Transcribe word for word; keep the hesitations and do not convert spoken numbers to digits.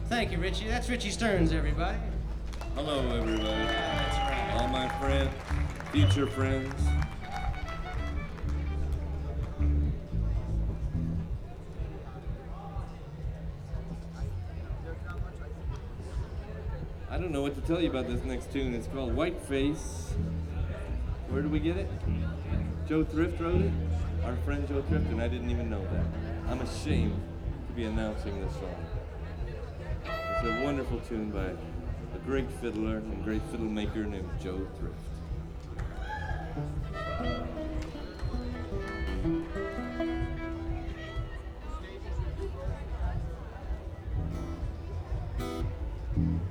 Thank you, Richie. That's Richie Stearns, everybody. Hello, everybody. That's right. All my friends, future friends. I don't know what to tell you about this next tune. It's called Whiteface. Where did we get it? Joe Thrift wrote it? Our friend Joe Thrift, and I didn't even know that. I'm ashamed to be announcing this song. It's a wonderful tune by a great fiddler and great fiddle maker named Joe Thrift.